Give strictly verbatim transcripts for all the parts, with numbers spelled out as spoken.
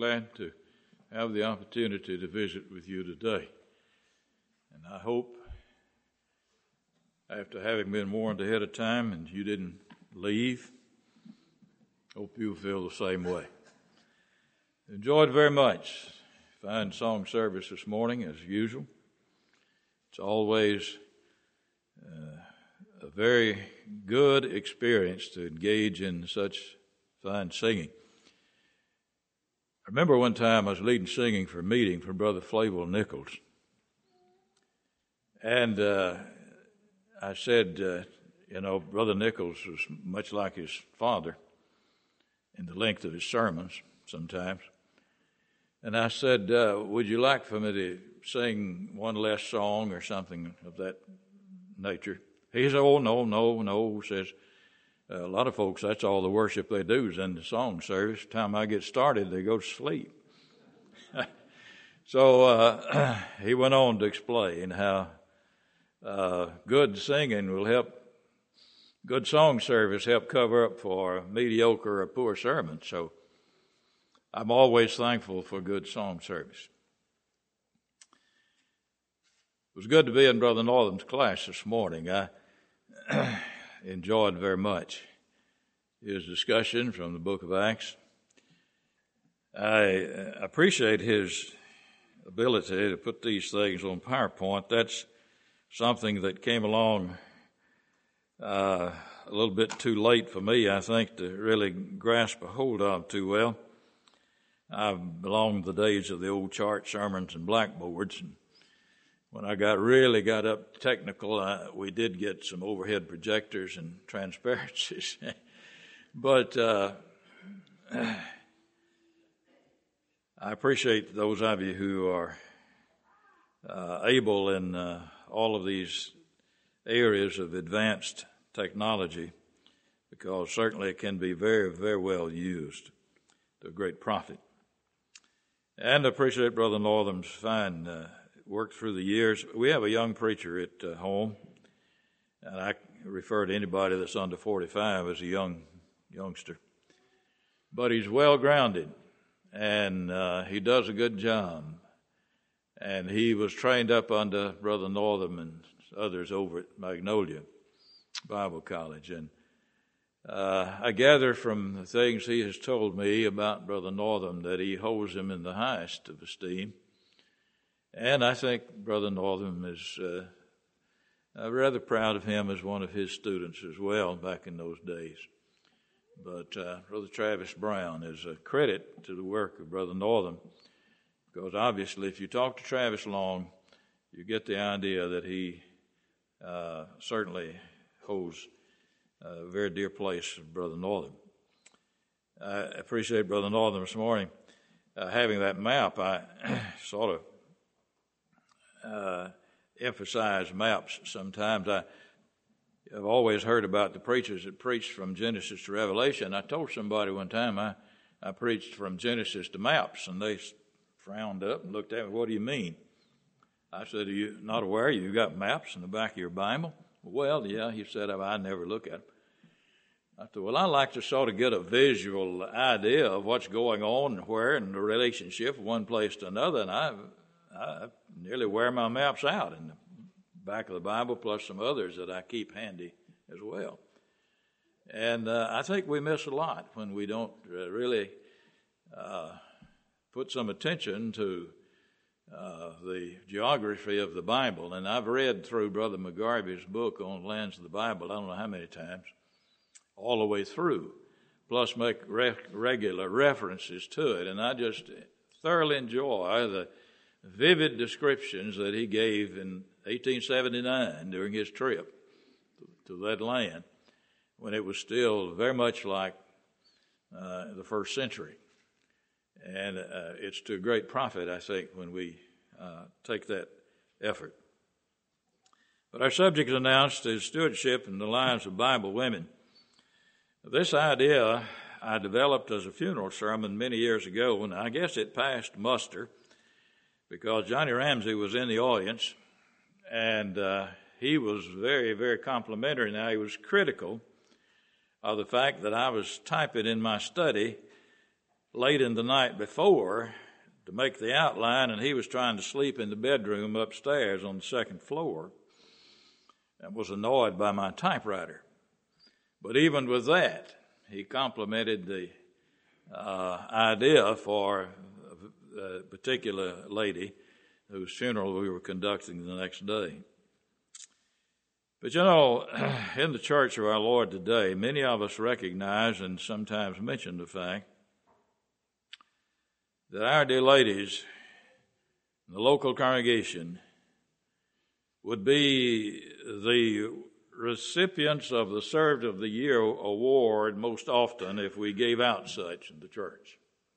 glad to have the opportunity to visit with you today. And I hope, after having been warned ahead of time and you didn't leave, hope you feel the same way. Enjoyed very much. Fine song service this morning, as usual. It's always uh, a very good experience to engage in such fine singing. I remember one time I was leading singing for a meeting for Brother Flavel Nichols. And uh, I said, uh, you know, Brother Nichols was much like his father in the length of his sermons sometimes. And I said, uh, would you like for me to sing one less song or something of that nature? He said, oh, no, no, no, says, Uh, a lot of folks, that's all the worship they do is in the song service. The time I get started, they go to sleep. so uh, he went on to explain how uh, good singing will help, good song service help cover up for a mediocre or poor sermon. So I'm always thankful for good song service. It was good to be in Brother Northam's class this morning. I enjoyed very much his discussion from the book of Acts. I appreciate his ability to put these things on PowerPoint. That's something that came along uh, a little bit too late for me, I think, to really grasp a hold of too well. I belong to the days of the old chart sermons and blackboards, and when I got really got up technical, I, we did get some overhead projectors and transparencies. but uh, I appreciate those of you who are uh, able in uh, all of these areas of advanced technology, because certainly it can be very, very well used to a great profit. And I appreciate Brother Northam's fine uh, worked through the years. We have a young preacher at uh, home, and I refer to anybody that's under forty-five as a young youngster. But he's well-grounded, and uh, he does a good job. And he was trained up under Brother Northam and others over at Magnolia Bible College. And uh, I gather from the things he has told me about Brother Northam that he holds him in the highest of esteem. And I think Brother Northam is uh, uh, rather proud of him as one of his students as well back in those days. But uh, Brother Travis Brown is a credit to the work of Brother Northam, because obviously if you talk to Travis long, you get the idea that he uh, certainly holds a very dear place with Brother Northam. I appreciate Brother Northam this morning uh, having that map. I sort of Uh, emphasize maps sometimes. I, I've always heard about the preachers that preached from Genesis to Revelation. I told somebody one time I, I preached from Genesis to maps, and they frowned up and looked at me, what do you mean? I said, are you not aware you got maps in the back of your Bible? Well, yeah, he said, I never look at them. I said, well, I like to sort of get a visual idea of what's going on and where and the relationship from one place to another, and I I nearly wear my maps out in the back of the Bible, plus some others that I keep handy as well. And uh, I think we miss a lot when we don't uh, really uh, put some attention to uh, the geography of the Bible. And I've read through Brother McGarvey's book on Lands of the Bible, I don't know how many times, all the way through, plus make re- regular references to it. And I just thoroughly enjoy the vivid descriptions that he gave in eighteen seventy-nine during his trip to that land, when it was still very much like uh, the first century. And uh, it's to great profit, I think, when we uh, take that effort. But our subject announced is stewardship in the lives of Bible women. This idea I developed as a funeral sermon many years ago, and I guess it passed muster, because Johnny Ramsey was in the audience, and uh, he was very, very complimentary. Now, he was critical of the fact that I was typing in my study late in the night before to make the outline, and he was trying to sleep in the bedroom upstairs on the second floor and was annoyed by my typewriter. But even with that, he complimented the uh, idea for a particular lady whose funeral we were conducting the next day. But you know, in the church of our Lord today, many of us recognize and sometimes mention the fact that our dear ladies in the local congregation would be the recipients of the Servant of the Year award most often if we gave out such in the church.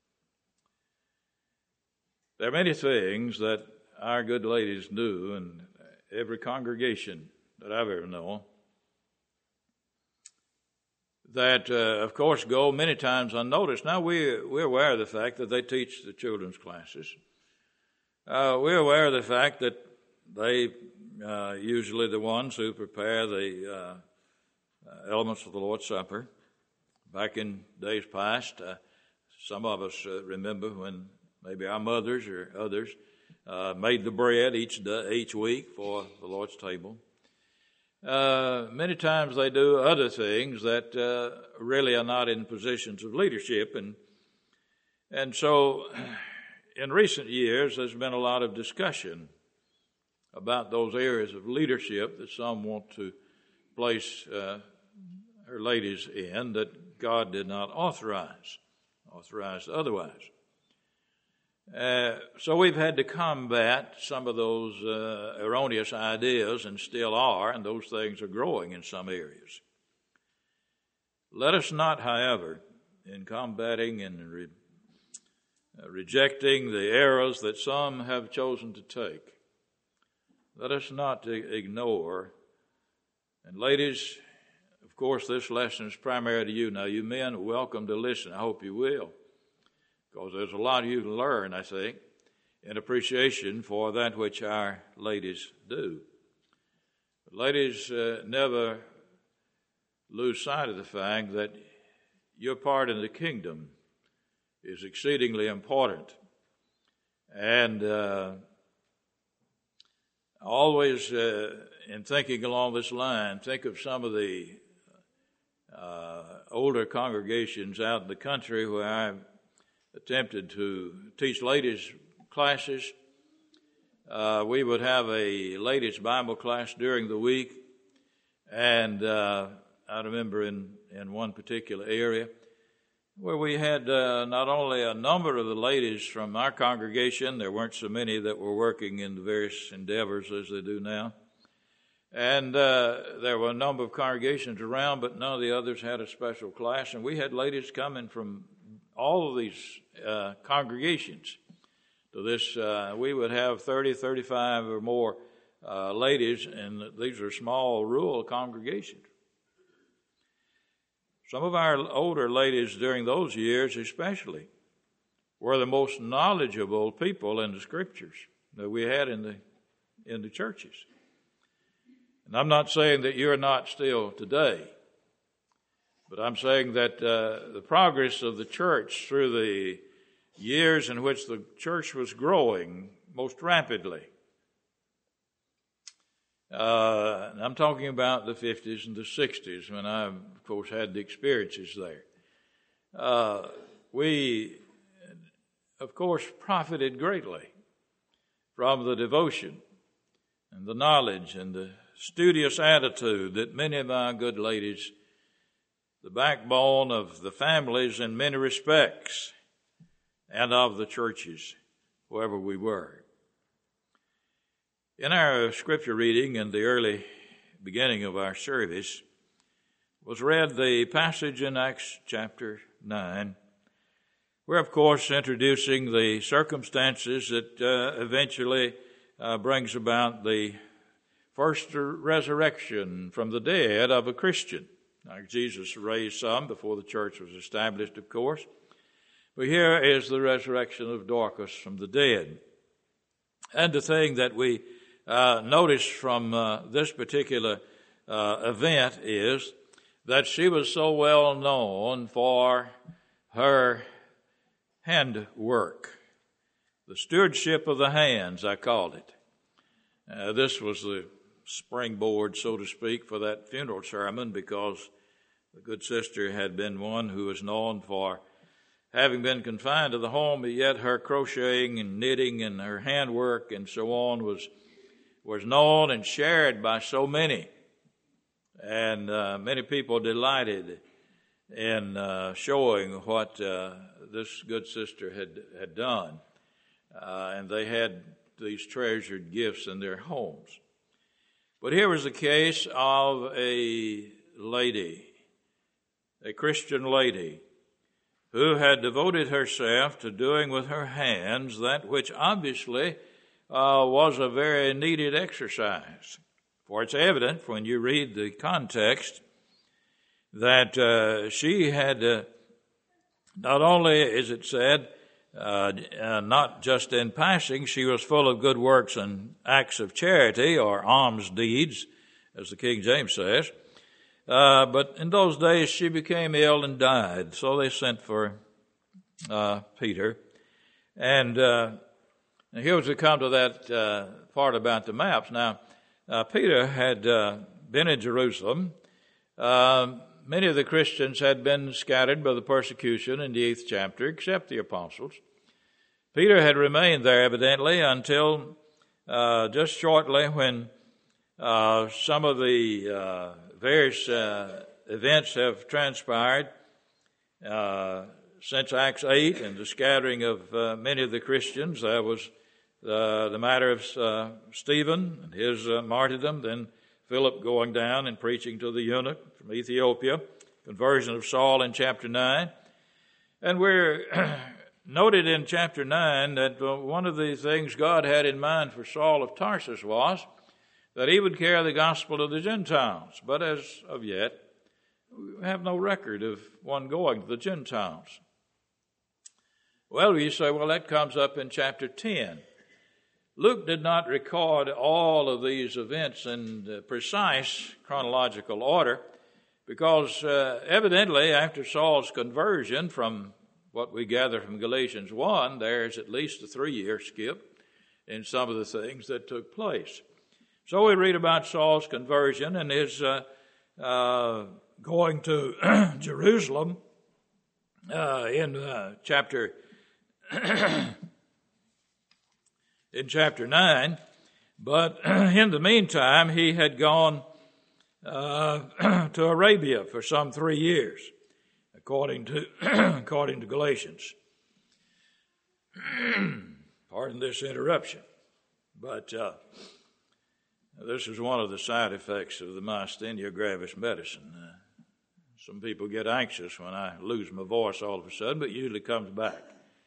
There are many things that our good ladies do in every congregation that I've ever known that, uh, of course, go many times unnoticed. Now, we, we're aware of the fact that they teach the children's classes. Uh, we're aware of the fact that they uh, usually the ones who prepare the uh, uh, elements of the Lord's Supper. Back in days past, uh, some of us uh, remember when maybe our mothers or others uh, made the bread each day, each week for the Lord's table. Uh, many times they do other things that uh, really are not in positions of leadership. And and so in recent years, there's been a lot of discussion about those areas of leadership that some want to place uh, our ladies in that God did not authorize, authorized otherwise. Uh, so we've had to combat some of those uh, erroneous ideas, and still are, and those things are growing in some areas. Let us not, however, in combating and re- uh, rejecting the errors that some have chosen to take, let us not ignore, and ladies, of course, this lesson is primary to you. Now, you men are welcome to listen. I hope you will. Because there's a lot you can learn, I think, in appreciation for that which our ladies do. But ladies, uh, never lose sight of the fact that your part in the kingdom is exceedingly important. And uh, always, uh, in thinking along this line, think of some of the uh, older congregations out in the country where I've attempted to teach ladies classes. Uh, we would have a ladies Bible class during the week, and uh, I remember in, in one particular area where we had uh, not only a number of the ladies from our congregation, there weren't so many that were working in the various endeavors as they do now, and uh, there were a number of congregations around, but none of the others had a special class, and we had ladies coming from all of these uh, congregations to this. Uh, we would have thirty, thirty-five or more uh, ladies, and these are small rural congregations. Some of our older ladies during those years especially were the most knowledgeable people in the scriptures that we had in the in the churches. And I'm not saying that you're not still today, but I'm saying that uh, the progress of the church through the years in which the church was growing most rapidly, uh, and I'm talking about the fifties and the sixties when I, of course, had the experiences there. Uh, we, of course, profited greatly from the devotion and the knowledge and the studious attitude that many of our good ladies, the backbone of the families in many respects, and of the churches, wherever we were. In our scripture reading in the early beginning of our service was read the passage in Acts chapter nine. We're, of course, introducing the circumstances that uh, eventually uh, brings about the first resurrection from the dead of a Christian. Now, Jesus raised some before the church was established, of course. But here is the resurrection of Dorcas from the dead. And the thing that we uh, notice from uh, this particular uh, event is that she was so well known for her handwork. The stewardship of the hands, I called it. Uh, this was the springboard, so to speak, for that funeral sermon, because the good sister had been one who was known for having been confined to the home, but yet her crocheting and knitting and her handwork and so on was was known and shared by so many. And uh, many people delighted in uh, showing what uh, this good sister had, had done. Uh, and they had these treasured gifts in their homes. But here was the case of a lady, a Christian lady, who had devoted herself to doing with her hands that which obviously uh, was a very needed exercise. For it's evident when you read the context that uh, she had uh, not only, as it said, uh, uh, not just in passing, she was full of good works and acts of charity or alms deeds, as the King James says. Uh, but in those days she became ill and died, so they sent for uh, Peter. And, uh, and here was to come to that uh, part about the maps. Now, uh, Peter had uh, been in Jerusalem. Uh, many of the Christians had been scattered by the persecution in the eighth chapter, except the apostles. Peter had remained there, evidently, until uh, just shortly when uh, some of the uh, various uh, events have transpired uh, since Acts eight and the scattering of uh, many of the Christians. There was uh, the matter of uh, Stephen and his uh, martyrdom, then Philip going down and preaching to the eunuch from Ethiopia, conversion of Saul in chapter nine. And we're noted in chapter nine that one of the things God had in mind for Saul of Tarsus was that he would carry the gospel to the Gentiles. But as of yet, we have no record of one going to the Gentiles. Well, you say, well, that comes up in chapter ten. Luke did not record all of these events in uh, precise chronological order because uh, evidently after Saul's conversion, from what we gather from Galatians one, there's at least a three-year skip in some of the things that took place. So we read about Saul's conversion and his uh, uh, going to Jerusalem uh, in uh, chapter in chapter nine. But in the meantime, he had gone uh, to Arabia for some three years, according to according to Galatians. Pardon this interruption, but. Uh, This is one of the side effects of the myasthenia gravis medicine. Uh, some people get anxious when I lose my voice all of a sudden, but it usually comes back.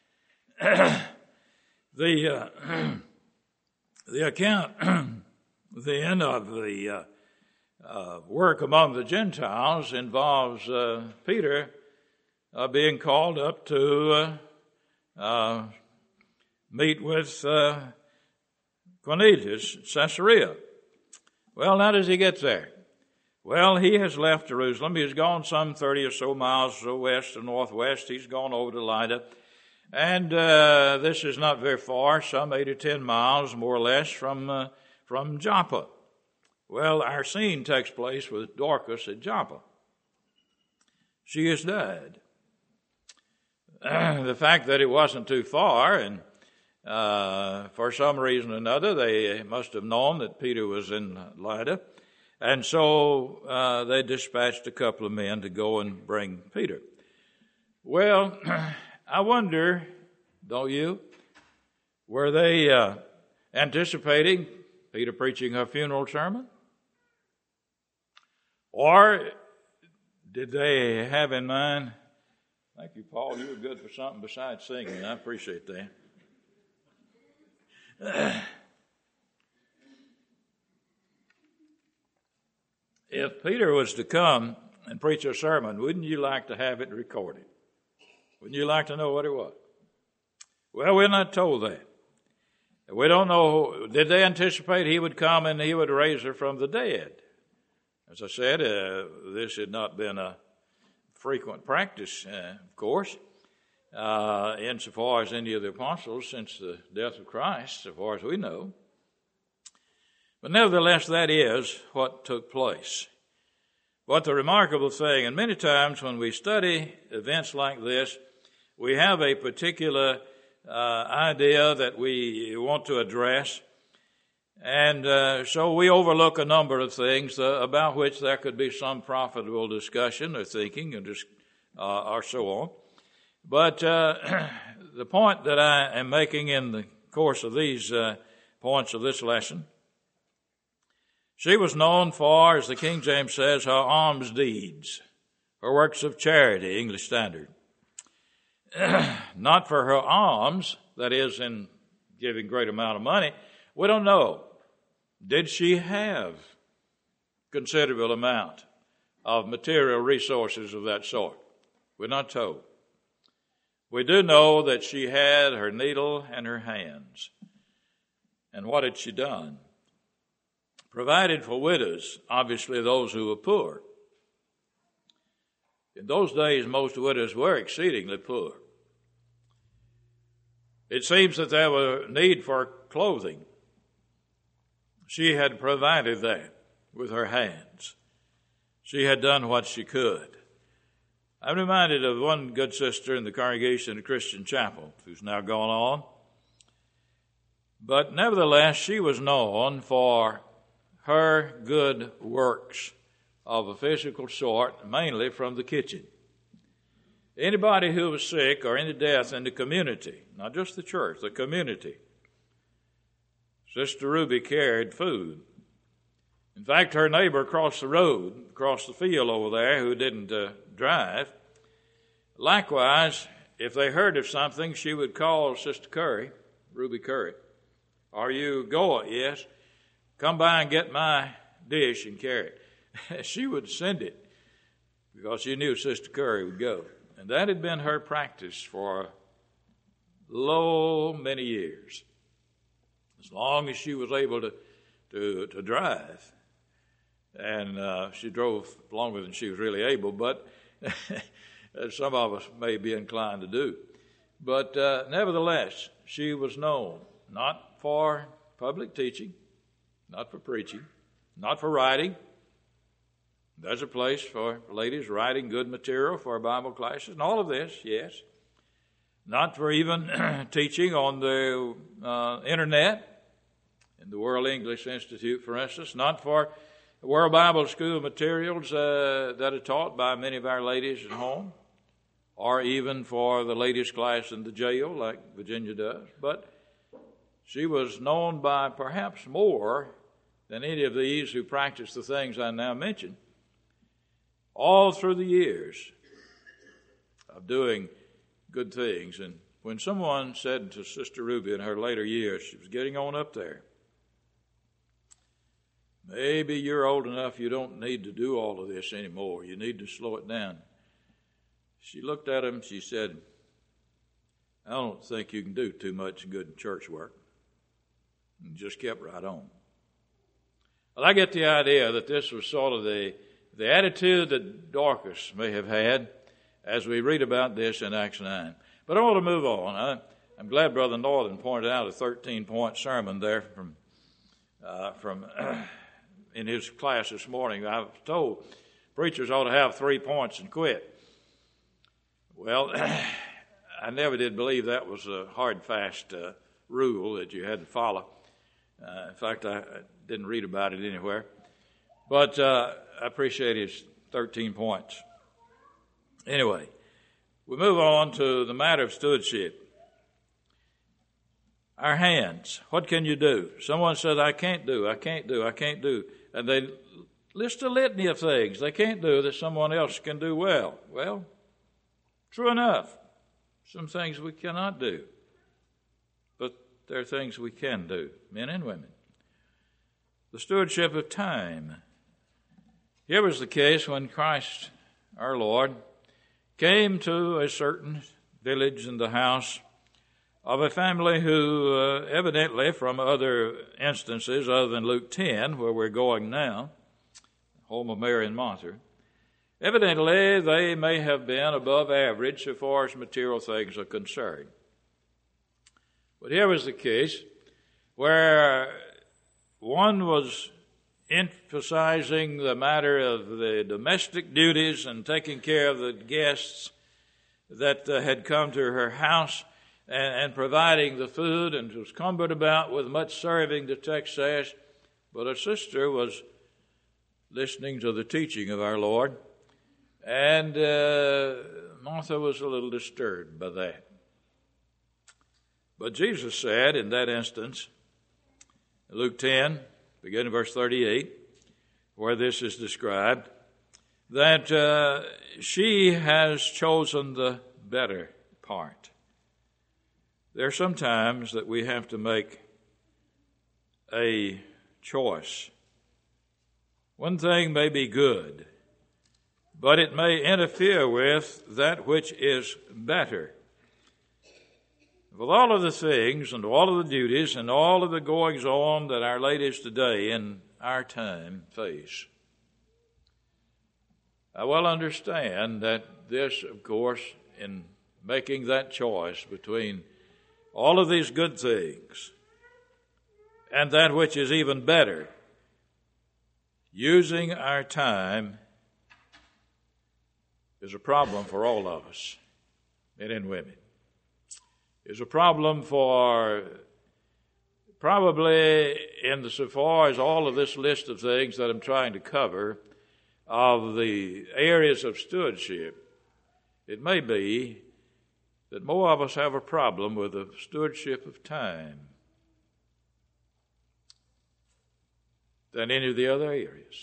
the uh, the account then of the uh, uh, work among the Gentiles involves uh, Peter uh, being called up to uh, uh, meet with uh, Cornelius at Caesarea. Well, how does he get there? Well, he has left Jerusalem. He's gone some thirty or so miles west or northwest. He's gone over to Lydda. And uh, this is not very far, some eight or ten miles, more or less, from uh, from Joppa. Well, our scene takes place with Dorcas at Joppa. She has died. Uh, the fact that it wasn't too far, and Uh, for some reason or another, they must have known that Peter was in Lydda, and so uh, they dispatched a couple of men to go and bring Peter. Well, I wonder, don't you, were they uh, anticipating Peter preaching her funeral sermon? Or did they have in mind, thank you, Paul, you were good for something besides singing, I appreciate that. If Peter was to come and preach a sermon, wouldn't you like to have it recorded? Wouldn't you like to know what it was? Well, we're not told that. We don't know. Did they anticipate he would come and he would raise her from the dead? As I said, uh, this had not been a frequent practice, uh, of course. uh, insofar as any of the apostles since the death of Christ, so far as we know. But nevertheless, that is what took place. But the remarkable thing, and many times when we study events like this, we have a particular uh, idea that we want to address, and uh, so we overlook a number of things uh, about which there could be some profitable discussion or thinking or, dis- uh, or so on. But uh, the point that I am making in the course of these uh, points of this lesson, she was known for, as the King James says, her alms deeds, her works of charity, English Standard. Not for her alms, that is, in giving great amount of money. We don't know. Did she have considerable amount of material resources of that sort? We're not told. We do know that she had her needle and her hands. And what had she done? Provided for widows, obviously those who were poor. In those days, most widows were exceedingly poor. It seems that there was need for clothing. She had provided that with her hands. She had done what she could. I'm reminded of one good sister in the congregation of Christian Chapel, who's now gone on. But nevertheless, she was known for her good works of a physical sort, mainly from the kitchen. Anybody who was sick or any death in the community, not just the church, the community, Sister Ruby carried food. In fact, her neighbor across the road, across the field over there, who didn't uh, drive, likewise, if they heard of something, she would call Sister Curry, Ruby Curry. Are you going? Yes. Come by and get my dish and carry it. She would send it because she knew Sister Curry would go. And that had been her practice for low many years, as long as she was able to to, to drive. And uh, she drove longer than she was really able, but as some of us may be inclined to do. But uh, nevertheless, she was known not for public teaching, not for preaching, not for writing. There's a place for ladies writing good material for Bible classes and all of this, yes. Not for even teaching on the uh, internet, in the World English Institute, for instance. Not for World Bible School materials uh, that are taught by many of our ladies at home, or even for the ladies' class in the jail like Virginia does. But she was known by perhaps more than any of these who practice the things I now mentioned, all through the years of doing good things. And when someone said to Sister Ruby in her later years, she was getting on up there, maybe you're old enough you don't need to do all of this anymore. You need to slow it down. She looked at him, she said, I don't think you can do too much good church work. And just kept right on. Well, I get the idea that this was sort of the, the attitude that Dorcas may have had as we read about this in Acts nine. But I want to move on. I, I'm glad Brother Northern pointed out a thirteen-point sermon there from uh, from in his class this morning. I was told preachers ought to have three points and quit. Well, I never did believe that was a hard, fast uh, rule that you had to follow. Uh, in fact, I, I didn't read about it anywhere. But uh, I appreciate his thirteen points. Anyway, we move on to the matter of stewardship. Our hands, what can you do? Someone says, I can't do, I can't do, I can't do. And they list a litany of things they can't do that someone else can do well. Well, true enough. Some things we cannot do. But there are things we can do, men and women. The stewardship of time. Here was the case when Christ, our Lord, came to a certain village in the house of a family who uh, evidently, from other instances other than Luke ten, where we're going now, home of Mary and Martha, Evidently, they may have been above average so far as material things are concerned. But here was the case where one was emphasizing the matter of the domestic duties and taking care of the guests that uh, had come to her house and, and providing the food, and was cumbered about with much serving, the text says. But her sister was listening to the teaching of our Lord, and uh, Martha was a little disturbed by that. But Jesus said in that instance, Luke ten, beginning verse thirty-eight, where this is described, that uh, she has chosen the better part. There are some times that we have to make a choice. One thing may be good, but it may interfere with that which is better. With all of the things and all of the duties and all of the goings on that our ladies today in our time face, I well understand that this, of course, in making that choice between all of these good things and that which is even better, using our time is a problem for all of us, men and women. Is a problem for probably in the so far as all of this list of things that I'm trying to cover of the areas of stewardship. It may be that more of us have a problem with the stewardship of time than any of the other areas.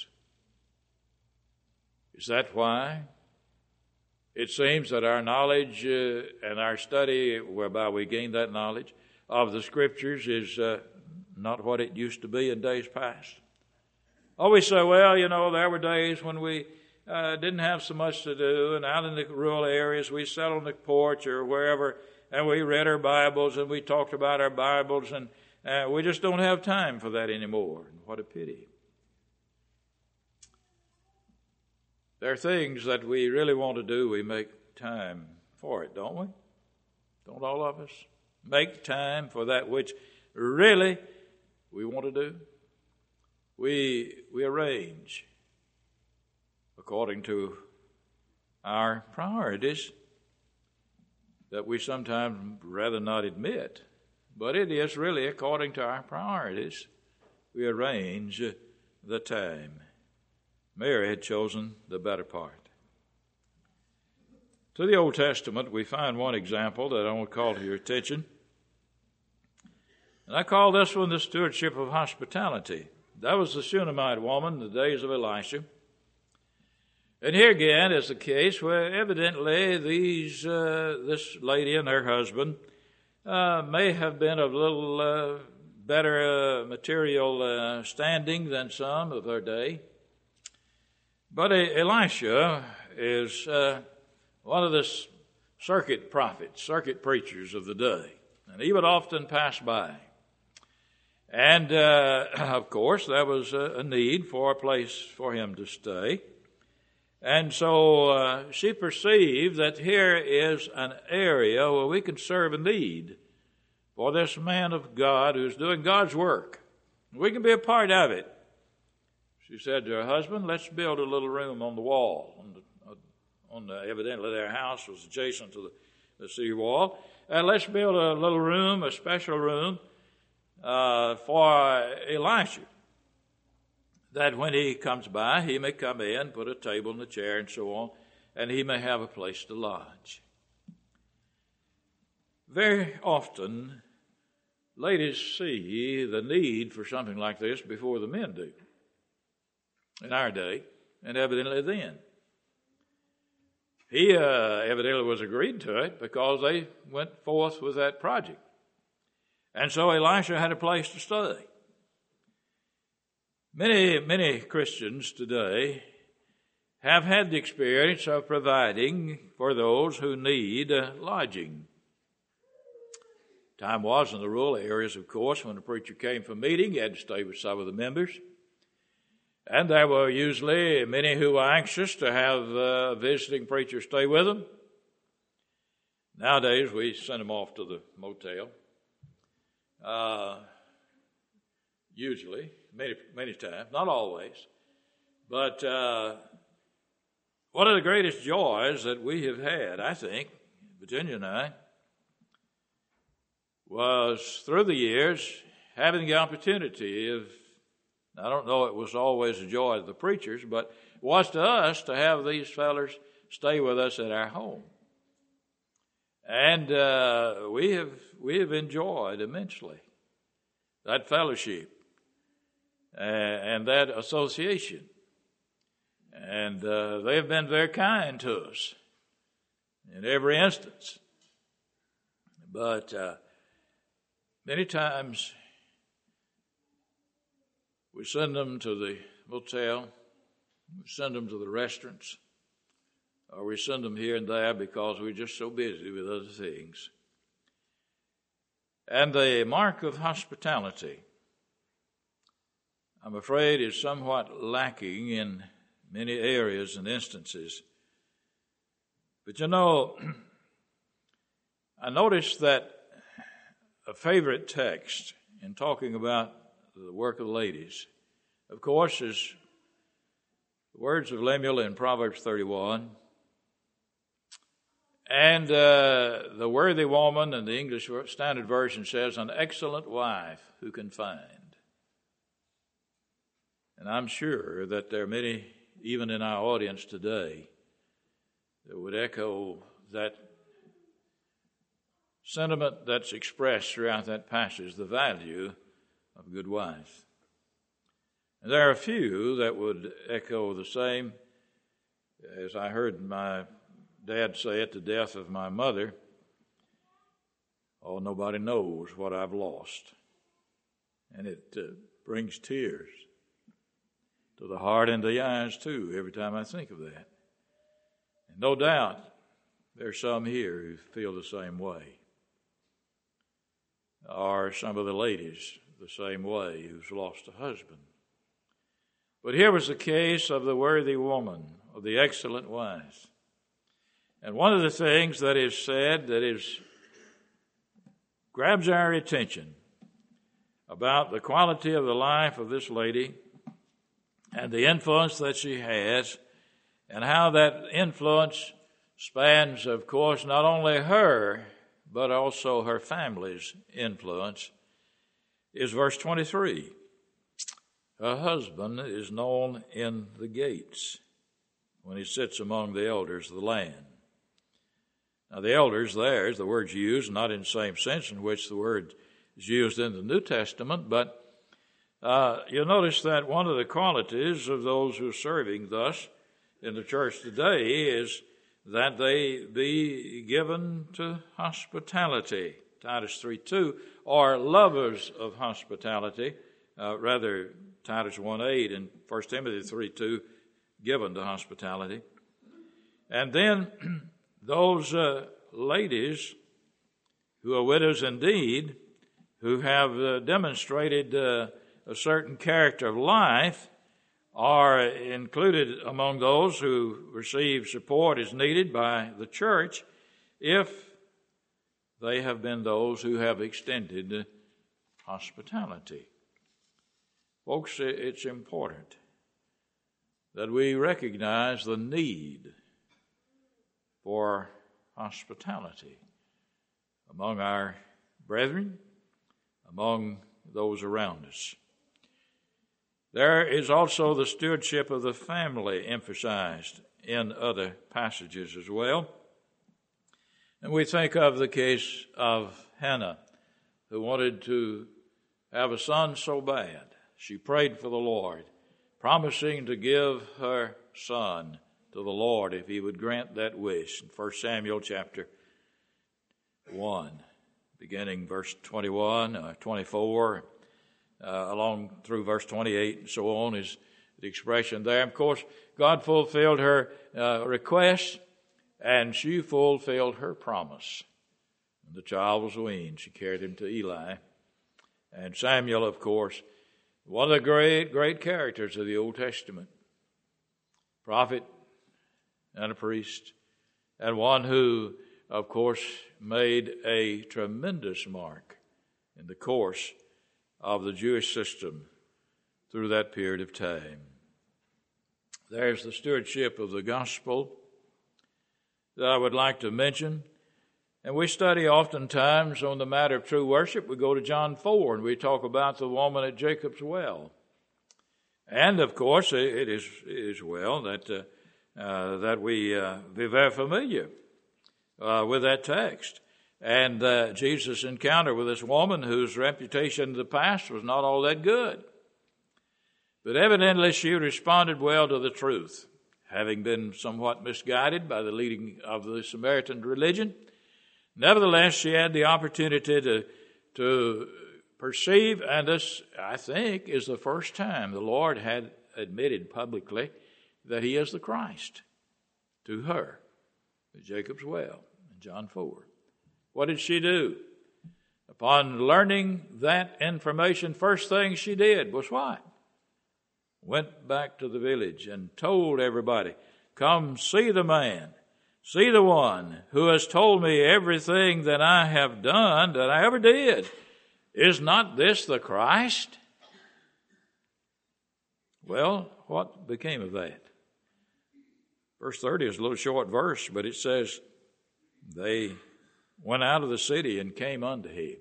Is that why? It seems that our knowledge uh, and our study, whereby we gain that knowledge of the Scriptures, is uh, not what it used to be in days past. Oh, we say, well, you know, there were days when we uh, didn't have so much to do, and out in the rural areas we sat on the porch or wherever, and we read our Bibles and we talked about our Bibles, and uh, we just don't have time for that anymore. What a pity. There are things that we really want to do. We make time for it, don't we? Don't all of us make time for that which really we want to do? We we arrange according to our priorities that we sometimes rather not admit, but it is really according to our priorities we arrange the time. Mary had chosen the better part. To the Old Testament, we find one example that I want to call to your attention. And I call this one the stewardship of hospitality. That was the Shunammite woman in the days of Elisha. And here again is the case where evidently these uh, this lady and her husband uh, may have been of a little uh, better uh, material uh, standing than some of their day. But Elisha is uh, one of the circuit prophets, circuit preachers of the day. And he would often pass by. And, uh, of course, there was a need for a place for him to stay. And so uh, she perceived that here is an area where we can serve a need for this man of God who's doing God's work. We can be a part of it. She said to her husband, let's build a little room on the wall. On the, on the, evidently their house was adjacent to the, the sea wall. And let's build a little room, a special room, uh, for Elisha, that when he comes by, he may come in, put a table and a chair and so on, and he may have a place to lodge. Very often, ladies see the need for something like this before the men do. In our day, and evidently then. He uh, evidently was agreed to it because they went forth with that project. And so Elisha had a place to stay. Many, many Christians today have had the experience of providing for those who need uh, lodging. Time was in the rural areas, of course, when the preacher came for meeting, he had to stay with some of the members. And there were usually many who were anxious to have a visiting preacher stay with them. Nowadays, we send them off to the motel. Uh, usually, many, many times, not always. But uh, one of the greatest joys that we have had, I think, Virginia and I, was through the years having the opportunity of, I don't know it was always a joy of the preachers, but it was to us to have these fellas stay with us at our home. And uh, we have we have enjoyed immensely that fellowship uh, and that association. And uh, they have been very kind to us in every instance. But uh, many times we send them to the motel, we send them to the restaurants, or we send them here and there because we're just so busy with other things. And the mark of hospitality, I'm afraid, is somewhat lacking in many areas and instances. But you know, I noticed that a favorite text in talking about the work of ladies, of course, is the words of Lemuel in Proverbs thirty-one. And uh, the worthy woman in the English Standard Version says, an excellent wife who can find. And I'm sure that there are many, even in our audience today, that would echo that sentiment that's expressed throughout that passage, the value of a good wife. And there are a few that would echo the same, as I heard my Dad say at the death of my mother, oh, nobody knows what I've lost. And it uh, brings tears to the heart and the eyes, too, every time I think of that. And no doubt there's some here who feel the same way. Or some of the ladies the same way who's lost a husband. But here was the case of the worthy woman, of the excellent wife. And one of the things that is said that is grabs our attention about the quality of the life of this lady and the influence that she has, and how that influence spans, of course, not only her, but also her family's influence, is verse twenty-three. Her husband is known in the gates when he sits among the elders of the land. Now, the elders there is the word used, not in the same sense in which the word is used in the New Testament, but uh, you'll notice that one of the qualities of those who are serving thus in the church today is that they be given to hospitality. Titus three two, or lovers of hospitality, uh, rather Titus one eight and First Timothy three two, given to hospitality. And then those uh, ladies who are widows indeed, who have uh, demonstrated uh, a certain character of life, are included among those who receive support as needed by the church if they have been those who have extended hospitality. Folks, it's important that we recognize the need for hospitality among our brethren, among those around us. There is also the stewardship of the family emphasized in other passages as well. And we think of the case of Hannah, who wanted to have a son so bad. She prayed for the Lord, promising to give her son to the Lord if he would grant that wish. In First Samuel chapter one, beginning verse twenty-one, uh, twenty-four, uh, along through verse twenty-eight and so on is the expression there. Of course, God fulfilled her uh, request, and she fulfilled her promise. When the child was weaned, she carried him to Eli. And Samuel, of course, One of the great, great characters of the Old Testament. Prophet and a priest, and one who, of course, made a tremendous mark in the course of the Jewish system through that period of time. There's the stewardship of the gospel that I would like to mention. And we study oftentimes on the matter of true worship. We go to John four and we talk about the woman at Jacob's well. And, of course, it is, it is well that, uh, uh, that we uh, be very familiar uh, with that text. And uh, Jesus' encounter with this woman whose reputation in the past was not all that good. But evidently she responded well to the truth, having been somewhat misguided by the leading of the Samaritan religion. Nevertheless, she had the opportunity to, to perceive, and this, I think, is the first time the Lord had admitted publicly that he is the Christ to her at Jacob's well in John four. What did she do? Upon learning that information, first thing she did was what? Went back to the village and told everybody, come see the man. See the one who has told me everything that I have done, that I ever did. Is not this the Christ? Well, what became of that? Verse thirty is a little short verse, but it says, they went out of the city and came unto him.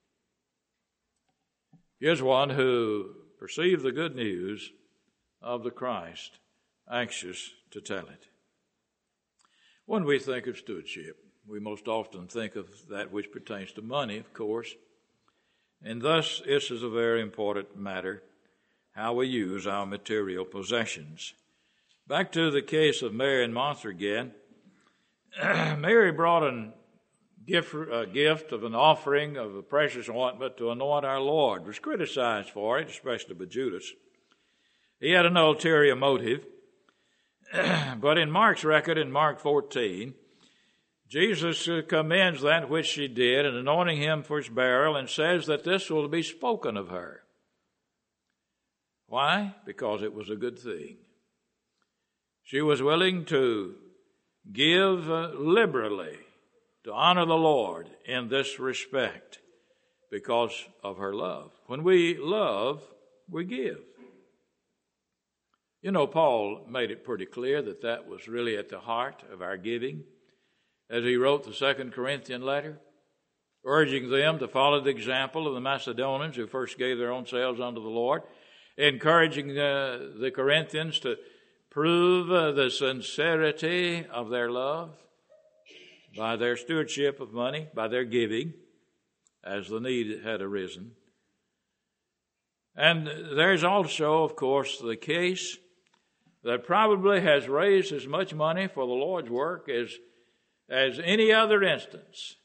Here's one who perceived the good news of the Christ, anxious to tell it. When we think of stewardship, we most often think of that which pertains to money, of course. And thus, this is a very important matter, how we use our material possessions. Back to the case of Mary and Martha again. Mary brought a gift, a gift of an offering of a precious ointment to anoint our Lord. Was criticized for it, especially by Judas. He had an ulterior motive. But in Mark's record, in Mark fourteen, Jesus commends that which she did in anointing him for his burial and says that this will be spoken of her. Why? Because it was a good thing. She was willing to give liberally to honor the Lord in this respect because of her love. When we love, we give. You know, Paul made it pretty clear that that was really at the heart of our giving as he wrote the Second Corinthian letter, urging them to follow the example of the Macedonians who first gave their own selves unto the Lord, encouraging uh, the Corinthians to prove uh, the sincerity of their love by their stewardship of money, by their giving, as the need had arisen. And there's also, of course, the case that probably has raised as much money for the Lord's work as, as any other instance.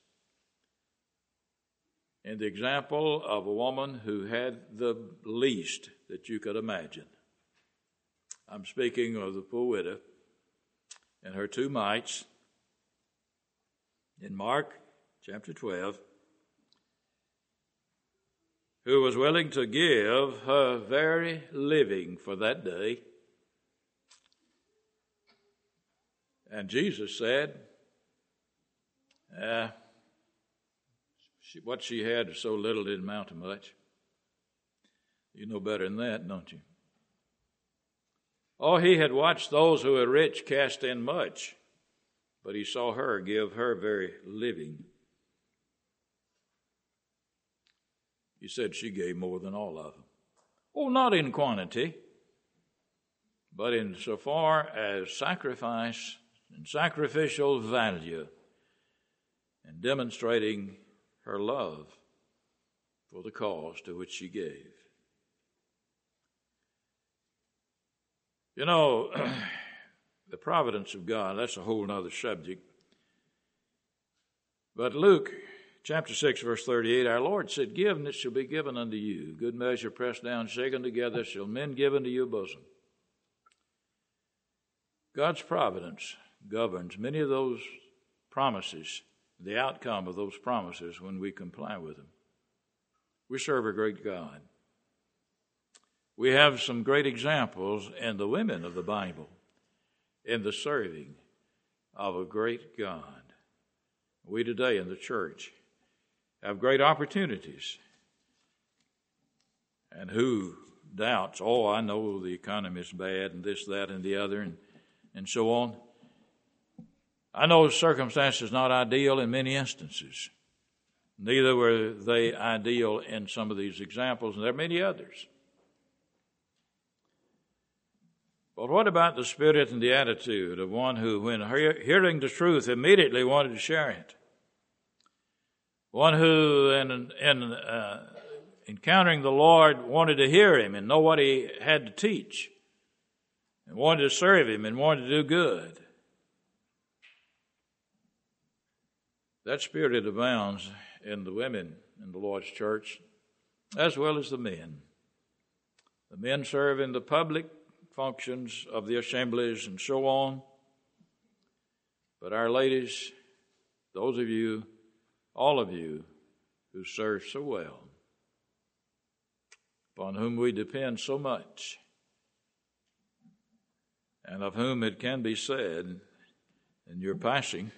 In the example of a woman who had the least that you could imagine. I'm speaking of the poor widow and her two mites in Mark chapter twelve, who was willing to give her very living for that day. And Jesus said, uh, she, what she had so little didn't amount to much. You know better than that, don't you? Oh, he had watched those who were rich cast in much, but he saw her give her very living. He said she gave more than all of them. Oh, not in quantity, but in so far as sacrifice and sacrificial value and demonstrating her love for the cause to which she gave. You know, the providence of God, that's a whole other subject. But Luke chapter six, verse thirty-eight, our Lord said, give, and it shall be given unto you. Good measure, pressed down, shaken together, shall men give into your bosom. God's providence governs many of those promises, the outcome of those promises when we comply with them. We serve a great God. we have some great examples in the women of the Bible in the serving of a great God. We today in the church have great opportunities. And who doubts, oh, I know the economy is bad and this, that, and the other, and, and so on. I know the circumstances not ideal in many instances. Neither were they ideal in some of these examples, and there are many others. But what about the spirit and the attitude of one who, when hearing the truth, immediately wanted to share it? One who, in, in uh, encountering the Lord, wanted to hear Him and know what He had to teach, and wanted to serve Him and wanted to do good. That spirit abounds in the women in the Lord's church, as well as the men. The men serve in the public functions of the assemblies and so on. But our ladies, those of you, all of you who serve so well, upon whom we depend so much, and of whom it can be said in your passing,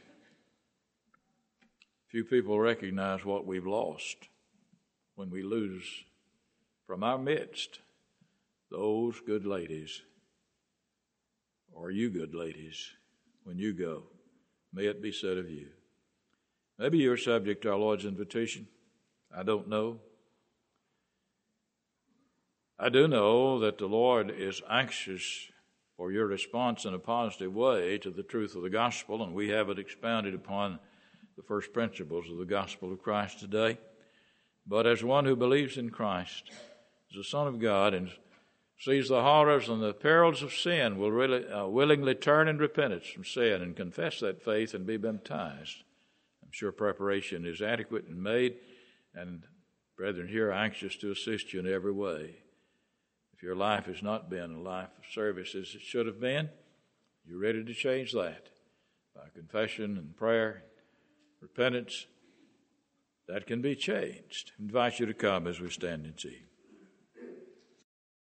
few people recognize what we've lost when we lose from our midst those good ladies, or you good ladies, when you go. May it be said of you. Maybe you're subject to our Lord's invitation. I don't know. I do know that the Lord is anxious for your response in a positive way to the truth of the gospel, and we have it expounded upon the first principles of the gospel of Christ today. But as one who believes in Christ, as a Son of God, and sees the horrors and the perils of sin, will really uh, willingly turn in repentance from sin and confess that faith and be baptized. I'm sure preparation is adequate and made, and brethren here are anxious to assist you in every way. If your life has not been a life of service as it should have been, you're ready to change that by confession and prayer, repentance. That can be changed. I invite you to come as we stand and sing.